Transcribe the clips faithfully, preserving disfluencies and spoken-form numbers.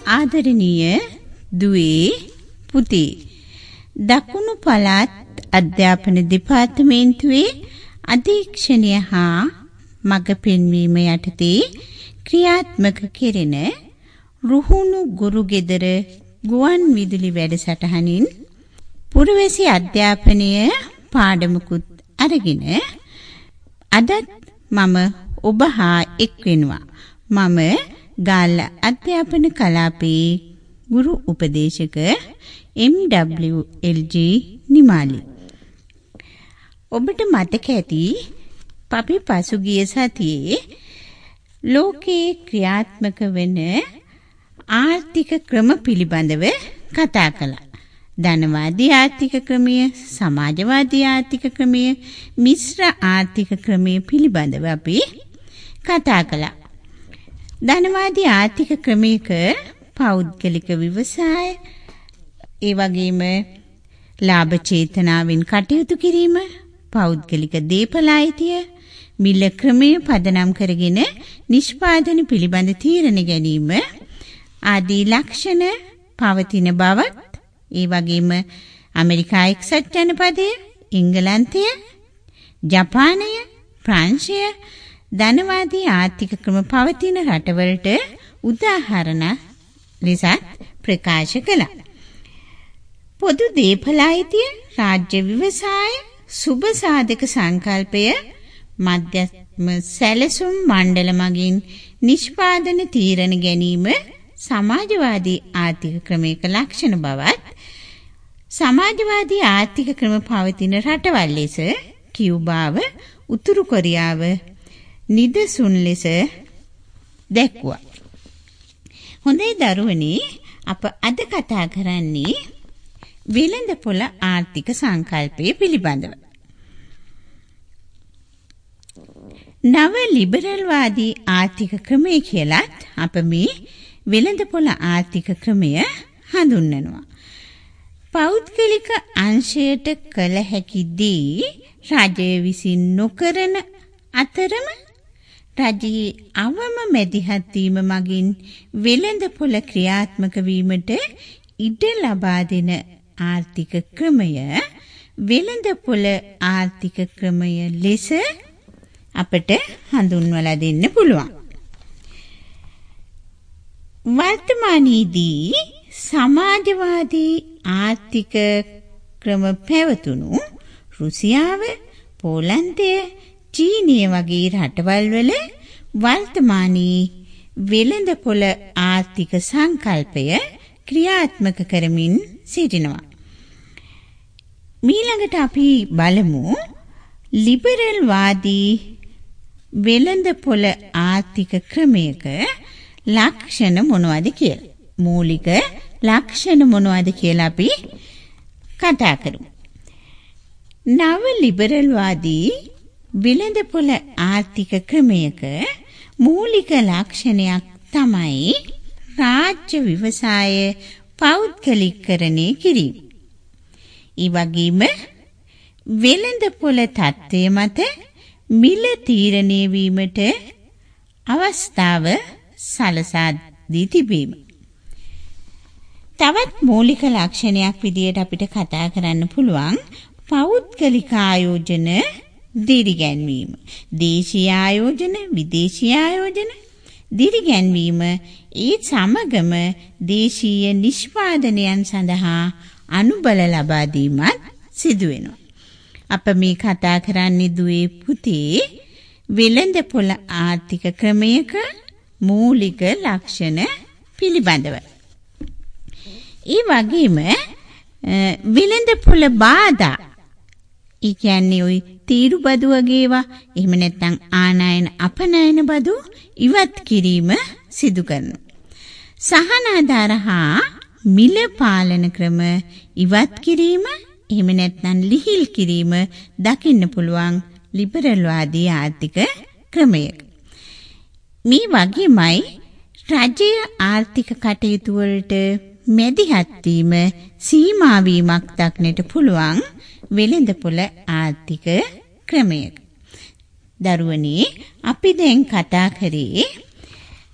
ආදරණීය දුවේ පුතේ, දකුණු පළාත් අධ්‍යාපන දෙපාර්තමේන්තුවේ අධීක්ෂණය හා මඟ පෙන්වීම යටතේ ක්‍රියාත්මක කෙරෙන රුහුණු ගුරු ගෙදර ගුවන් විදුලි වැඩසටහනින් පුරවැසි අධ්‍යාපනය පාඩමකුත් අරගෙන අදත් මම ඔබ හා එක් වෙනවා. මම ගාල්ල අධ්‍යාපන කලාපයේ ගුරු උපදේශක M W L G Nimali. ඔබට මතක ඇති අපි පසුගිය සතියේ ලෝකයේ ක්‍රියාත්මක වෙන ආර්ථික ක්‍රම පිළිබඳව කතා කළා. ධනවාදී ආර්ථික ක්‍රමය, සමාජවාදී ආර්ථික ක්‍රමය, මිශ්‍ර ආර්ථික ක්‍රමය පිළිබඳව අපි කතා කළා. ධනවාදී ආර්ථික ක්‍රමයක පෞද්ගලික ව්‍යවසාය, ඒ වගේම ලාභ චේතනාවෙන් කටයුතු කිරීම, පෞද්ගලික දේපල අයිතිය, මිල ක්‍රමය පදනම් කරගෙන නිෂ්පාදන පිළිබඳ තීරණ ගැනීම ආදී ලක්ෂණ පවතින බවත්, ඒ වගේම ඇමරිකා එක්සත් ජනපදය, එංගලන්තය, ජපානය, ප්‍රංශය ධනවාදී ආර්ථික ක්‍රම පවතින රටවලට උදාහරණ ලෙසත් ප්‍රකාශ කළා. පොදු දේපල අයිතිය, රාජ්‍ය ව්‍යවසාය, සුබ සාධක සංකල්පය, මධ්‍යම සැලසුම් මණ්ඩල මගින් නිෂ්පාදන තීරණ ගැනීම සමාජවාදී ආර්ථික ක්‍රමයක ලක්ෂණ බවත්, සමාජවාදී ආර්ථික ක්‍රම පවතින රටවල් ලෙස කියුබාව, උතුරු කොරියාව නිදසුන් ලෙස දැක්වුවා. හොඳයි දරුවනේ, අප අද කතා කරන්නේ වෙළඳපොළ ආර්ථික සංකල්පය පිළිබඳව. නව ලිබරල්වාදී ආර්ථික ක්‍රමය කියලත් අප මේ වෙළඳපොළ ආර්ථික ක්‍රමය හඳුන්වනවා. පෞද්ගලික අංශයට කළ හැකි දේ රජය විසින් නොකරන අතරම රජයේ අවම මැදිහත් වීම මගින් වෙළඳපොළ ක්‍රියාත්මක වීමට ඉඩ ලබා දෙන ආර්ථික ක්‍රමය වෙළඳපොළ ආර්ථික ක්‍රමය ලෙස අපට හඳුන්වලා දෙන්න පුළුවන්. වර්තමානයේදී සමාජවාදී ආර්ථික ක්‍රම පැවතුණු රුසියාව, පෝලන්තය, චීනය වගේ රටවල් වල වර්තමානයේ වෙළඳපොළ ආර්ථික සංකල්පය ක්‍රියාත්මක කරමින් සිටිනවා. ඊළඟට අපි බලමු ලිබරල් වාදී වෙළඳපොළ ආර්ථික ක්‍රමයක ලක්ෂණ මොනවද කියලා. මූලික ලක්ෂණ මොනවද කියලා අපි කතා කරමු. නව ලිබරල් වාදී වෙළඳපොළ ආර්ථික ක්‍රමයක මූලික ලක්ෂණයක් තමයි රාජ්‍ය ව්‍යවසාය පෞද්ගලිකකරණය කිරීම. ඒ වගේම වෙළඳපොළ තත්ත්වය මත මිල තීරණය වීමට අවස්ථාව සලසා දී තිබීම. තවත් මූලික ලක්ෂණයක් විදියට අපිට කතා කරන්න පුළුවන් පෞද්ගලික ආයෝජන දිරිගැන්වීම. දේශීය ආයෝජන, විදේශීය ආයෝජන දිරිගැන්වීම, ඒ සමගම දේශීය නිෂ්පාදනයන් සඳහා අනුබල ලබා දීමත් සිදු වෙනවා. අප මේ කතා කරන්නේ දුවේ පුතේ වෙළඳපොළ ආර්ථික ක්‍රමයක මූලික ලක්ෂණ පිළිබඳව. ඒ වගේම වෙළඳපොළ බාධා, ඒ කියන්නේ ওই තීරු බදු වගේවා, එහෙම නැත්නම් ආනයන අපනයන බදු ඉවත් කිරීම සිදු කරනවා. සහනාධාර හා මිල පාලන ක්‍රම ඉවත් කිරීම, එහෙම නැත්නම් ලිහිල් කිරීම දකින්න පුළුවන් ලිබරල් වාදී ආර්ථික ක්‍රමයක. මේ වගේමයි රජයේ ආර්ථික කටයුතු වලට මැදිහත් වීම, සීමා වීමක් දක්නට පුළුවන් වෙළඳපොළ ආර්ථික ක්‍රමයක. දරුවනේ, අපි දැන් කතා කරේ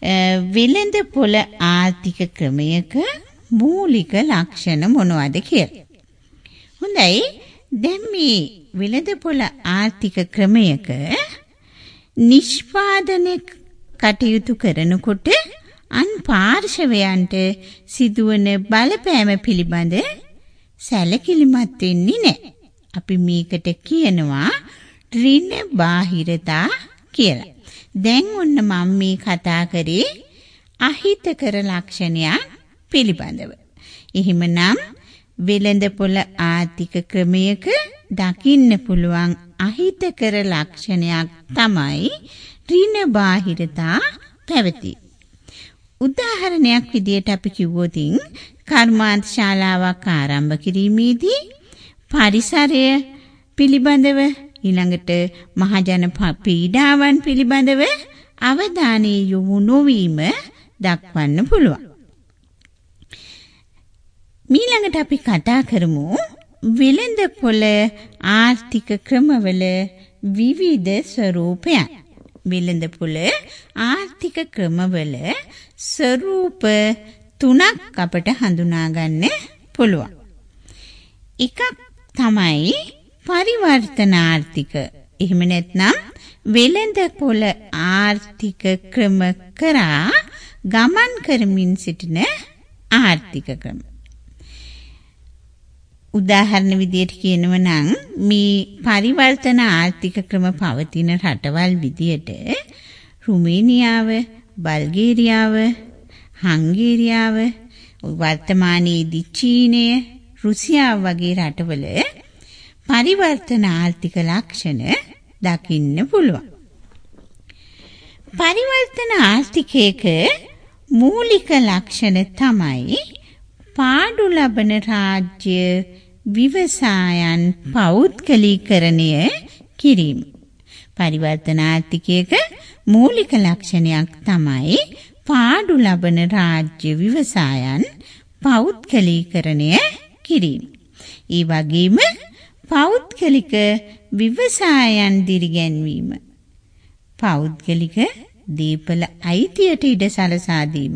වෙළඳ පොළ ආර්ථික ක්‍රමයක මූලික ලක්ෂණ මොනවද කියලා. හොඳයි. දැන් මේ වෙළඳ පොළ ආර්ථික ක්‍රමයක නිෂ්පාදනය කටයුතු කරනකොට අන් පාර්ශවයන්ට සිදුවන බලපෑම පිළිබඳ සැලකිලිමත් වෙන්නේ නැහැ. අපි මේකට කියනවා ඍණ බාහිරතා කියලා. දැන් ඔන්න මම මේ කතා කරේ අහිතකර ලක්ෂණයන් පිළිබඳව. එහෙමනම් වෙළඳ පොළ ආර්ථික ක්‍රමයක දකින්න පුළුවන් අහිතකර ලක්ෂණයක් තමයි ඍණ බාහිරතා පැවති. උදාහරණයක් විදියට අපි කිව්වොත් කර්මාන්ත ශාලාවක් ආරම්භ කිරීමේදී පරිසරය පිළිබඳව ඊළඟට මහජන පීඩාවන් පිළිබඳව අවධානය යොමු නොවීම දක්වන්න පුළුවන්. ඊළඟට අපි කතා කරමු වෙළඳ පොළ ආර්ථික ක්‍රමවල විවිධ ස්වරූපයන්. වෙළඳ පොළ ආර්ථික ක්‍රමවල ස්වරූප තුනක් අපට හඳුනා ගන්න පුළුවන්. එකක් තමයි පරිවර්තන ආර්ථික. එහෙම නැත්නම් වෙළඳ පොළ ආර්ථික ක්‍රම කරා ගමන් කරමින් සිටින ආර්ථික ක්‍රම. උදාහරණ විදියට කියනව නම් මේ පරිවර්තන ආර්ථික ක්‍රම පවතින රටවල් විදියට රුමේනියාව, බල්ගේරියාව, හංගේරියාව, වර්තමානයේදී චීනය, රුසියාව වගේ රටවල පරිවර්තන ආර්ථික ලක්ෂණ දකින්න පුළුවන්. පරිවර්තන ආර්ථිකයක මූලික ලක්ෂණ තමයි පාඩු ලබන රාජ්‍ය විවසායන් පෞද්ගලීකරණය කිරීම. පරිවර්තන ආර්ථිකයක මූලික ලක්ෂණයක් තමයි පාඩු ලබන රාජ්‍ය විවසායන් පෞද්ගලීකරණය කිරීම. ඒ වගේම පෞද්ගලික විවසායන් දිරිගැන්වීම. පෞද්ගලික දීපල අයිතියට ඉඩ සලසා දීම.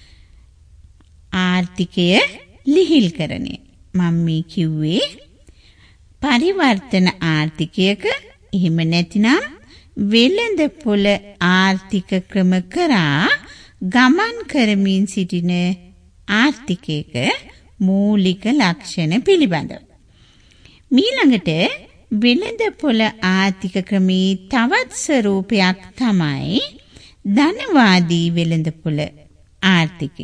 ආර්ථිකය ලිහිල්කරණය. මම මේ කිව්වේ පරිවර්තන ආර්ථිකයක එහෙම නැතිනම් වෙළඳ පොළ ආර්ථික ක්‍රම කරා ගමන් කරමින් සිටින ආර්ථිකයක මූලික ලක්ෂණ පිළිබඳව. ඊළඟට වෙළඳ පොළ ආර්ථික ක්‍රමේ තවත් ස්වරූපයක් තමයි ධනවාදී වෙළඳ පොළ ආර්ථිකය.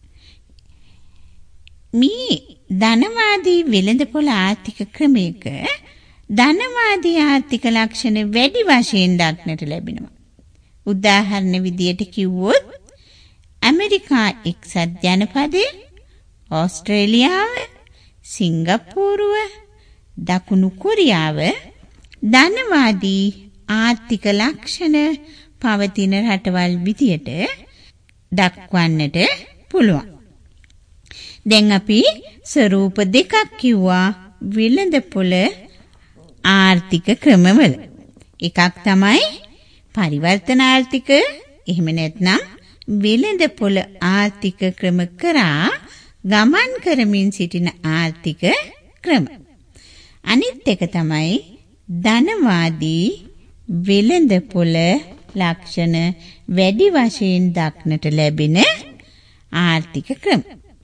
මේ ධනවාදී වෙළඳ පොළ ආර්ථික ක්‍රමයක ධනවාදී ආර්ථික ලක්ෂණ වැඩි වශයෙන් දක්නට ලැබෙනවා. උදාහරණ විදියට කිව්වොත් ඇමරිකා එක්සත් ජනපදය, ඕස්ට්‍රේලියාව, සිංගප්පූරුව, දකුණු කොරියාව ධනවාදී ආර්ථික ලක්ෂණ පවතින රටවල් විදියට දක්වන්නට පුළුවන්. දැන් අපි ස්වරූප දෙකක් කිව්වා වෙළඳ පොළ ආර්ථික ක්‍රමවල. එකක් තමයි පරිවර්තන ආර්ථික, එහෙම නැත්නම් වෙළඳ පොළ ආර්ථික ක්‍රම කරා ගමන් කරමින් සිටින ආර්ථික ක්‍රම. අනිත් එක තමයි ධනවාදී වෙළඳ පොළ ලක්ෂණ වැඩි වශයෙන් දක්නට ලැබෙන ආර්ථික ක්‍රම.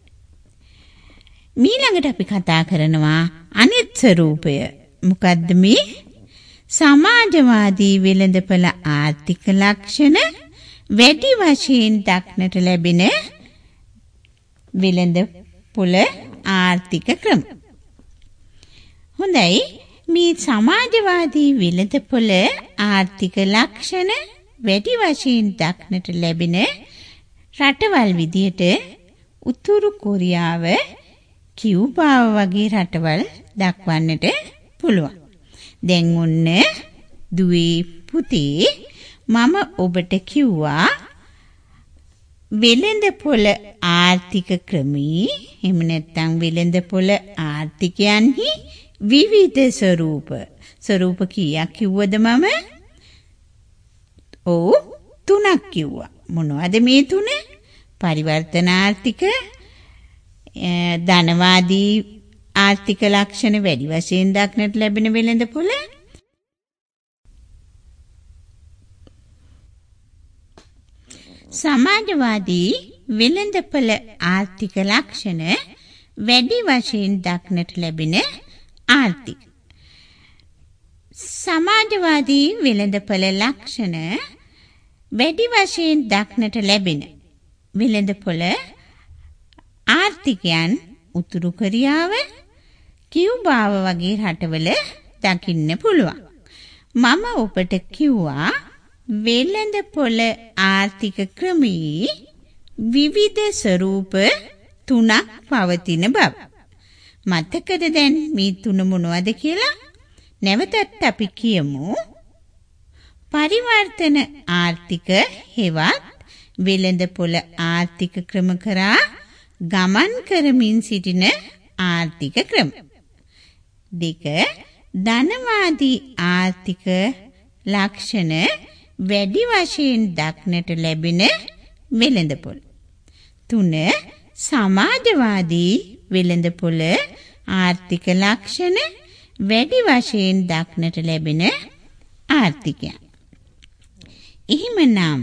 ඊළඟට අපි කතා කරනවා අනිත් ස්වරූපය. මොකද්ද මේ? සමාජවාදී වෙළඳ පොළ ආර්ථික ලක්ෂණ වැඩි වශයෙන් දක්නට ලැබෙන වෙළඳ පොළ ආර්ථික ක්‍රම. හොඳයි, මේ සමාජවාදී වෙළඳ පොළ ආර්ථික ලක්ෂණ වැඩි වශයෙන් දක්නට ලැබෙන රටවල් විදියට උතුරු කොරියාව, කියුබාව වගේ රටවල් දක්වන්නට පුළුවන්. දැන් ඔන්න දුවේ පුතේ මම ඔබට කිව්වා වෙළඳ පොළ ආර්ථික ක්‍රමී එහෙම නැත්නම් වෙළඳ පොළ ආර්ථිකයන්හි විවිධ ස්වරූප. ස්වරූප කීයක් කිව්වද මම? ඔව් තුනක් කිව්වා. මොනවද මේ තුන? පරිවර්තනාර්ථික, ධනවාදී ආර්ථික ලක්ෂණ වැඩි වශයෙන් දක්නට ලැබෙන වෙළඳපොළ, සමාජවාදී වෙළඳපොළ ආර්ථික ලක්ෂණ වැඩි වශයෙන් දක්නට ලැබෙන ආර්ථික. සමාජවාදී වෙළඳපොළ ලක්ෂණ වැඩි වශයෙන් දක්නට ලැබෙන වෙළඳපොළ ආර්ථිකයන් උතුරු කොරියාව, කියුබාව වගේ රටවල දකින්න පුළුවන්. මම ඔබට කිව්වා වෙළඳපොළ ආර්ථික ක්‍රමයේ විවිධ ස්වරූප තුනක් පවතින බව. මතකද දැන් මේ තුන මොනවද කියලා? නැවතත් අපි කියමු. පරිවර්තන ආර්ථික හෙවත් වෙළඳපොළ ආර්ථික ක්‍රම කරා ගමන් කරමින් සිටින ආර්ථික ක්‍රම. දෙක, ධනවාදී ආර්ථික ලක්ෂණ වැඩි වශයෙන් දක්නට ලැබෙන වෙළඳපොළ. තුන, සමාජවාදී වෙළඳපොළ ආර්ථික ලක්ෂණ වැඩි වශයෙන් දක්නට ලැබෙන ආර්ථිකයන්. එහෙමනම්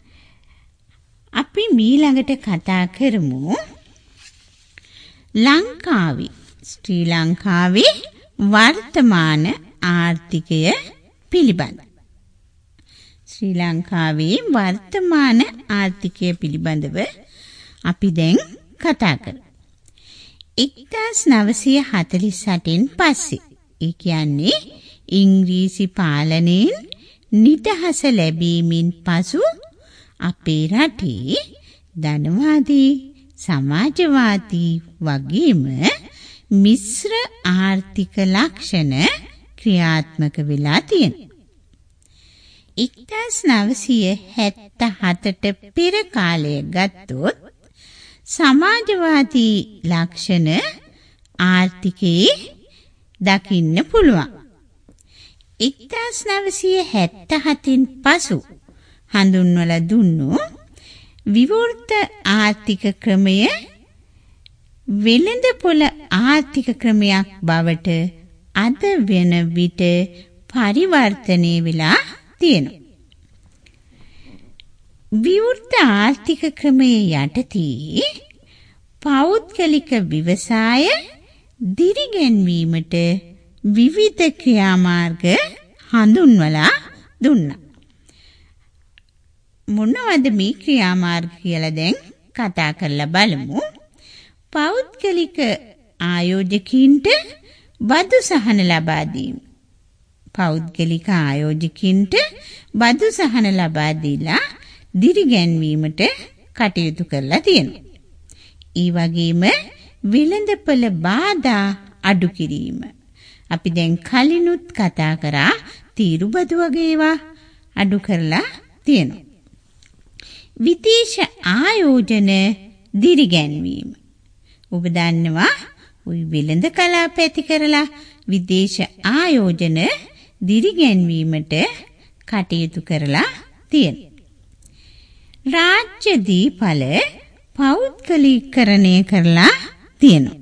අපි මීළඟට කතා කරමු ලංකාවේ ශ්‍රී ලංකාවේ වර්තමාන ආර්ථිකය පිළිබඳ. ශ්‍රී ලංකාවේ වර්තමාන ආර්ථිකය පිළිබඳව අපි දැන් කතා කරමු. එක්දාස් නවසිය හතළිස් අටෙන් පස්සේ, ඒ කියන්නේ ඉංග්‍රීසි පාලනයෙන් නිදහස ලැබීමෙන් පසු අපේ රටේ ධනවාදී, සමාජවාදී වගේම මිශ්‍ර ආර්ථික ලක්ෂණ ක්‍රියාත්මක වෙලා තියෙනවා. එක්දාස් නවසිය හැත්තෑ හතට පෙර කාලය ගත්තොත් සමාජවාදී ලක්ෂණ ආර්ථිකයේ දකින්න පුළුවන්. එක්දාස් නවසිය හැත්තෑ හතෙන් පසු හඳුන්වලා දුන්නු විවෘත ආර්ථික ක්‍රමය වෙළඳපොළ ආර්ථික ක්‍රමයක් බවට අද වෙන විට පරිවර්තනය වෙලා තියෙනවා. විවෘත ආර්ථික ක්‍රමයේ යටතේ පෞද්ගලික ව්‍යවසාය දිරිගැන්වීමට විවිධ ක්‍රියාමාර්ග හඳුන්වලා දුන්නා. මොනවද මේ ක්‍රියාමාර්ග කියලා දැන් කතා කරලා බලමු. පෞද්ගලික ආයෝජකින්ට බදු සහන ලබා දීම. පෞද්ගලික ආයෝජකින්ට බදු සහන ලබා දීලා දිරිගැන්වීමට කටයුතු කරලා තියෙනවා. ඒ වගේම වෙළඳපොළ බාධා අඩු කිරීම. අපි දැන් කලිනුත් කතා කරා තීරු බදු වගේ ඒවා අඩු කරලා තියෙනවා. විදේශ ආයෝජන දිරිගැන්වීම. ඔබ දන්නවා ওই වෙළඳ කලාප ඇති කරලා විදේශ ආයෝජන දිරිගැන්වීමට කටයුතු කරලා තියෙනවා. රාජ්‍ය දීපල පෞද්ගලීකරණය කරලා තියෙනවා.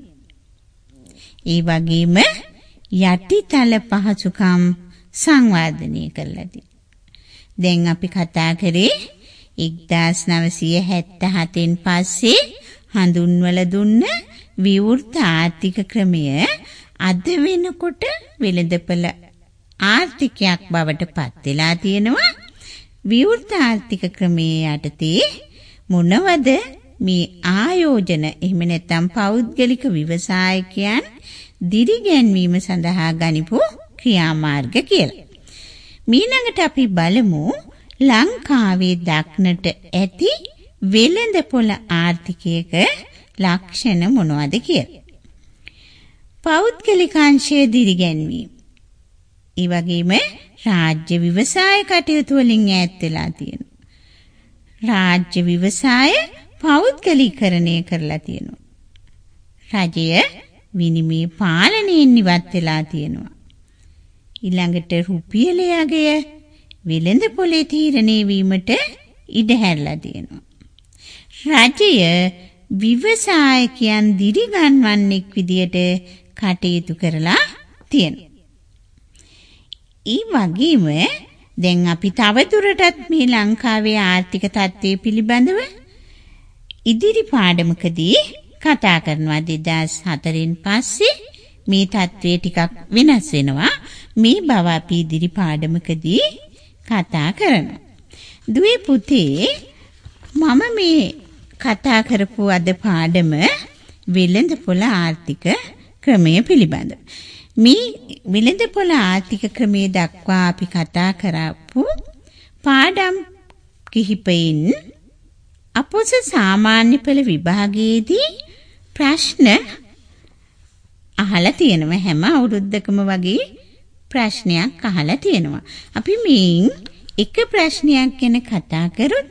ඒ වගේම යටිතල පහසුකම් සංවර්ධනය කරලා තියෙනවා. දැන් අපි කතා කරේ එක්දාස් නවසිය හැත්තෑ හතෙන් පස්සේ හඳුන්වලා දුන්න විවෘත ආර්ථික ක්‍රමය අද වෙනකොට වෙළඳපොළ ආර්ථිකයක් බවට පත් වෙලා තියෙනවා. විවෘත ආර්ථික ක්‍රමයේ යටතේ මොනවද මේ ආයෝජන, එහෙම නැත්නම් පෞද්ගලික ව්‍යවසායකයන් දිරිගැන්වීම සඳහා ගනිපු ක්‍රියාමාර්ග කියලා. ඊළඟට අපි බලමු ලංකාවේ දක්නට ඇති වෙළඳපොළ ආර්ථිකයක ලක්ෂණ මොනවද කියලා. පෞද්ගලිකාංශය දිරිගැන්වීම. ඒ වගේම රාජ්‍ය ව්‍යවසාය කටයුතු වලින් ඈත් වෙලා තියෙනවා. රාජ්‍ය ව්‍යවසාය පෞද්ගලීකරණය කරලා තියෙනවා. රජය විනිමය පාලනයෙන් ඉවත් වෙලා තියෙනවා. ඊළඟට රුපියලේ අගය වෙළඳපොලේ තීරණය වීමට ඉඩ හැරලා තියෙනවා. රජය විවසායකයන් දිරිගන්වන්නෙක් විදියට කටයුතු කරලා තියෙනවා. ඒ වගේම දැන් අපි තවදුරටත් මේ ලංකාවේ ආර්ථික තත්ත්වය පිළිබඳව ඉදිරි පාඩමකදී කතා කරනවා. දෙදාස් හතරෙන් පස්සේ මේ තත්ත්වය ටිකක් වෙනස් වෙනවා. මේ බව අපි ඉදිරි පාඩමකදී කතා කරනවා. දුවේ පුතේ මම මේ කතා කරපු අද පාඩම වෙළඳපොළ ආර්ථික ක්‍රමය පිළිබඳව. මේ වෙළඳපොළ ආර්ථික ක්‍රමය දක්වා අපි කතා කරපු පාඩම් කිහිපයෙන් අපොස සාමාන්‍ය පෙළ විභාගයේදී ප්‍රශ්න අහලා තියෙනවා. හැම අවුරුද්දකම වගේ ප්‍රශ්නයක් අහලා තියෙනවා. අපි මේ එක ප්‍රශ්නයක් ගැන කතා කරොත්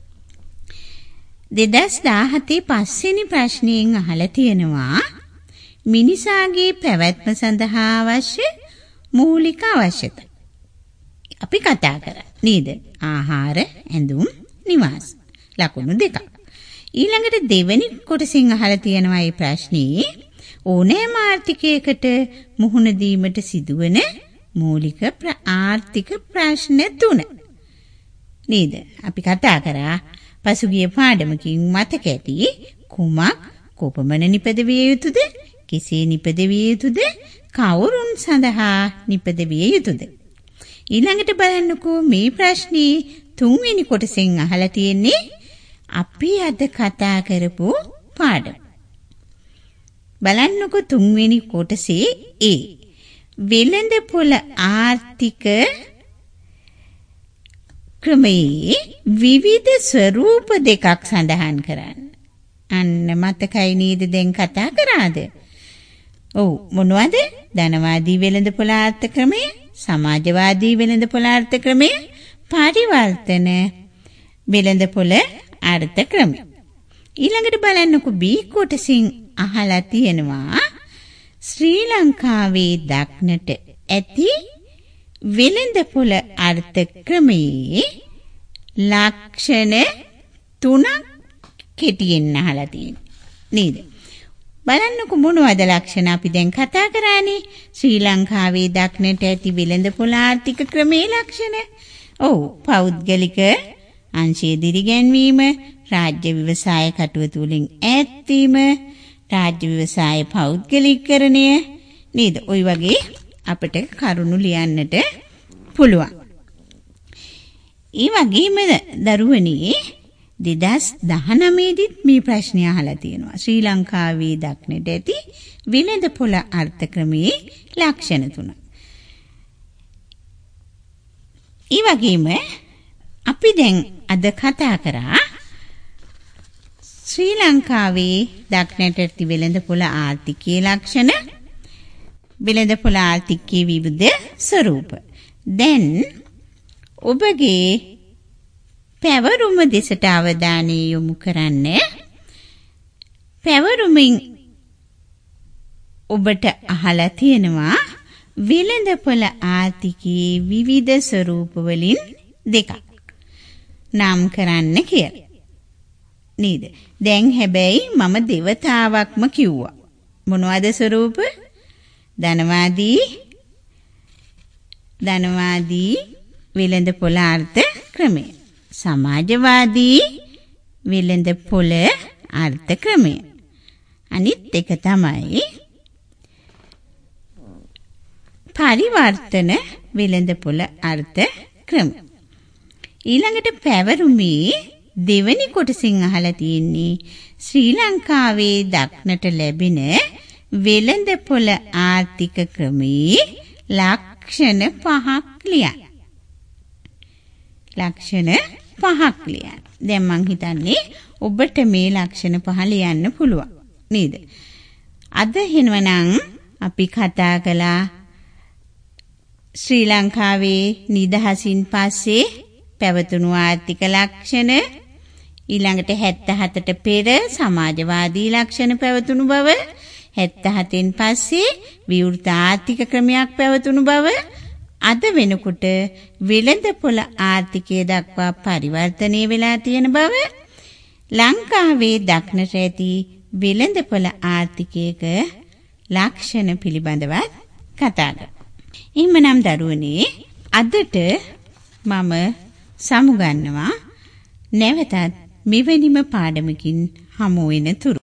දෙදාස් දාහතේ පස්වෙනි ප්‍රශ්නයෙන් අහලා තියෙනවා මිනිසාගේ පැවැත්ම සඳහා අවශ්‍ය මූලික අවශ්‍යතා. අපි කතා කරා නේද? ආහාර, ඇඳුම්, නිවාස. ලකුණු දෙකක්. ඊළඟට දෙවෙනි කොටසින් අහලා තියෙනවා මේ ප්‍රශ්නේ ඕනෑම ආර්ථිකයකට මුහුණ දීමට සිදුවන මූලික ආර්ථික ප්‍රශ්න තුන. නේද? අපි කතා කරා පසුගිය පාඩමකින් මතක ඇති කුමක් කොපමණ නිපදවිය යුතුද? කෙසේ නිපදවිය යුතුද? කවුරුන් සඳහා නිපදවිය යුතුද? ඊළඟට බලන්නකෝ මේ ප්‍රශ්නේ තුන්වෙනි කොටසෙන් අහලා තියෙන්නේ අපි අද කතා කරපු පාඩම. බලන්නකෝ තුන්වෙනි කොටසේ ඒ වෙළඳපොළ ආර්ථික ක්‍රමයේ විවිධ ස්වරූප දෙකක් සඳහන් කරන්න. අන්න මතකයි නේද දැන් කතා කරාද? ඔව් මොනවද? ධනවාදී වෙළඳපොළ ආර්ථික ක්‍රමය, සමාජවාදී වෙළඳපොළ ආර්ථික ක්‍රමය, පරිවර්තන වෙළඳපොළ ආර්ථික ක්‍රමය. ඊළඟට බලන්නකෝ බී කොටසින් අහලා තියෙනවා ශ්‍රී ලංකාවේ දක්නට ඇති වෙළඳපොළ ආර්ථික ක්‍රමයේ ලක්ෂණ තුනක් කෙටියෙන් අහලා තියෙනවා නේද? බලන්නකෝ මොනවද ලක්ෂණ අපි දැන් කතා කරානේ ශ්‍රී ලංකාවේ දක්නට ඇති වෙළඳපොළ ආර්ථික ක්‍රමයේ ලක්ෂණ. ඔව් පෞද්ගලික අංශයේ දිරිගැන්වීම, රාජ්‍ය ව්‍යවසාය කටයුතු වලින් ඈත් වීම, රාජ්‍ය ව්‍යවසාය පෞද්ගලීකරණය නේද? ওই වගේ අපිට කරුණු ලියන්නට පුළුවන්. ඒ වගේම දරුවනේ දෙදාස් දහනවය දී මේ ප්‍රශ්නය අහලා තියෙනවා. ශ්‍රී ලංකාවේ දක්නට ඇති වෙළඳපොළ ආර්ථික ක්‍රමයේ ලක්ෂණ තුන. ඒ වගේම අපි දැන් අද කතා කරා ශ්‍රී ලංකාවේ දක්නට ඇති වෙළඳපොළ ආර්ථිකයේ ලක්ෂණ, වෙළඳපොළ ආර්ථිකයේ විවිධ ස්වරූප. දැන් ඔබගේ පැවරුම දෙසට අවධානය යොමු කරන්න. පැවරුමින් ඔබට අහලා තියෙනවා වෙළඳපොළ ආර්ථිකයේ විවිධ ස්වරූප වලින් දෙකක් නම් කරන්න කියලා. නේද? දැන් හැබැයි මම දෙවතාවක්ම කිව්වා. මොනවද ස්වරූප? ධනවාදී ධනවාදී වෙළඳපොළ ආර්ථික ක්‍රමය, සමාජවාදී වෙළඳපොළ ආර්ථික ක්‍රමය. අනිත් එක තමයි පරිවර්තන වෙළඳපොළ ආර්ථික ක්‍රමය. ඊළඟට පැවරුමේ දෙවැනි කොටසින් අහලා තියෙන්නේ ශ්‍රී ලංකාවේ දක්නට ලැබෙන වෙළඳපොළ ආර්ථික ක්‍රමයේ ලක්ෂණ පහක් ලියන්න. ලක්ෂණ පහක් ලියන්න. දැන් මං හිතන්නේ ඔබට මේ ලක්ෂණ පහ ලියන්න පුළුවන් නේද? අද එහෙනම් අපි කතා කළා ශ්‍රී ලංකාවේ නිදහසින් පස්සේ පැවතුණු ආර්ථික ලක්ෂණ, ඊළඟට හැත්තෑ හතට පෙර සමාජවාදී ලක්ෂණ පැවතුණු බව, හැත්තෑ හතෙන් පස්සේ විවෘත ආර්ථික ක්‍රමයක් පැවතුණු බව, අද වෙනකොට වෙළඳපොළ ආර්ථිකය දක්වා පරිවර්තනය වෙලා තියෙන බව ලංකාවේ දක්නට ඇති වෙළඳපොළ ආර්ථිකයක ලක්ෂණ පිළිබඳවත් කතා කරමු. එහෙමනම් දරුවනේ අදට මම සමුගන්නවා නැවතත් මෙවැනිම පාඩමකින් හමු වෙන තුරු.